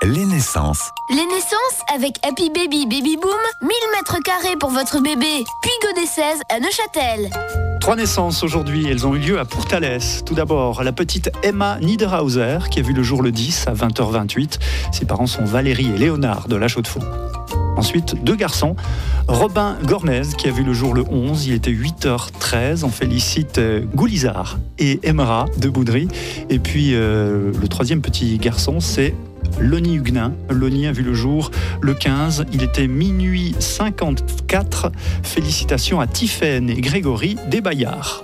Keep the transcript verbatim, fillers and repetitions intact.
Les naissances. Les naissances avec Happy Baby Baby Boom, mille mètres carrés pour votre bébé. Puis Godet seize à Neuchâtel. Trois naissances aujourd'hui, elles ont eu lieu à Pourtalès. Tout d'abord, la petite Emma Niederhauser qui a vu le jour le dix à vingt heures vingt-huit. Ses parents sont Valérie et Léonard de La Chaux-de-Fonds. Ensuite, deux garçons, Robin Gormez qui a vu le jour le onze, il était huit heures treize. On félicite Goulizard et Emera de Boudry. Et puis euh, le troisième petit garçon, c'est Loni Huguenin. Loni a vu le jour le quinze, il était minuit cinquante-quatre. Félicitations à Tiffaine et Grégory des Bayards.